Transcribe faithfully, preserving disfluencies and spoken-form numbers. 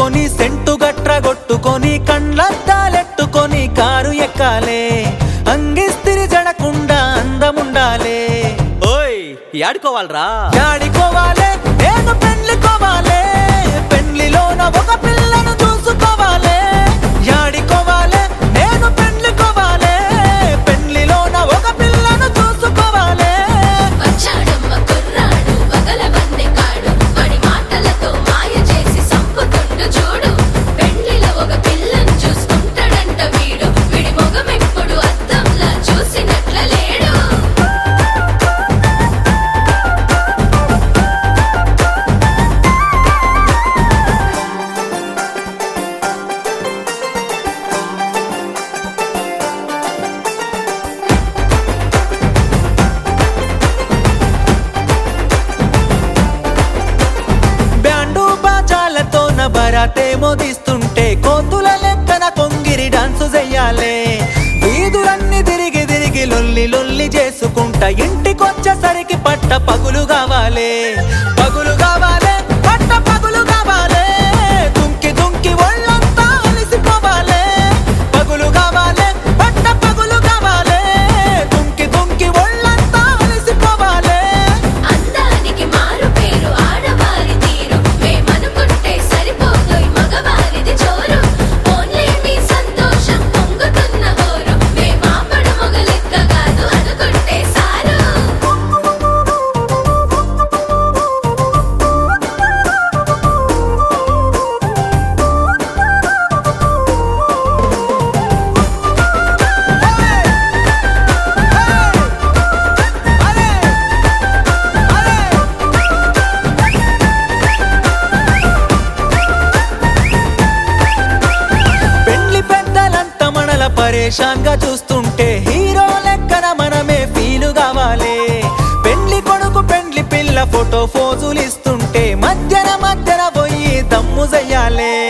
పెట్టుకొని సెంటు గట్ర కొట్టుకొని కండ్లద్దాలెట్టుకొని కారు ఎక్కాలే అంగిస్తిరి జడకుండా అందముండాలే. ఓయ్ యాడుకోవాలరా యాడికోవాలే నేను పెండ్లికోవాలే పెండ్లిలోన ఒక పిల్లను చూసుకోవాలే. యాడికోవాలే నేను పెండ్లికోవాలే పెండ్లిలోన ఒక పిల్లను చూసుకోవాలే. వచ్చాడమ్మ కుర్రాడు వగలవన్నె కాడు వాడి మాటలతో మాయ చేసి సంపుతుండు చూడు. పెండ్లిలో ఒక పిల్లను చూసుకుంటాడంట వీడు వీడి మొగమెప్పుడు అద్దంలా చూసినట్ల లేడు. బ్యాండు బాజాలతోన బరాతే మోదిస్తుంటే కోతుల లెక్కన కొంగిరి డాన్సు చెయ్యాలే. వీధులన్నీ తిరిగి తిరిగి లొల్లి లొల్లి చేసుకుంటా ఇంటికొచ్చేసరికి పట్ట పగులు కావాలే పగులు కావాలే పట్ట పగులు కావాలే. దుంకి దుంకి ఒళ్ళంతా అలిసిపోవాలే పగులు కావాలే పట్ట పగులు కావాలే. దుంకి దుంకి ఒళ్ళంతా అలిసిపోవాలే. అందానికి మారు పేరు ఆడవారి తీరు మేమనుకుంటే సరిపోదోయ్ మగవారిది జోరు. ఓన్లీ మీ సంతోషం పొంగుతున్న హోరు మేమాపడ మొగలెక్క కాదు అనుకుంటే సారు. పెండ్లి పెద్దలంతా మనల పరేషాన్గా చూస్తుంటే హీరో లెక్కన మనమే ఫీలు కావాలే. పెండ్లి కొడుకు పెండ్లి పిల్ల ఫోటో ఫోజులు ఇస్తుంటే మధ్యన మధ్యన పోయి దమ్ము చెయ్యాలే.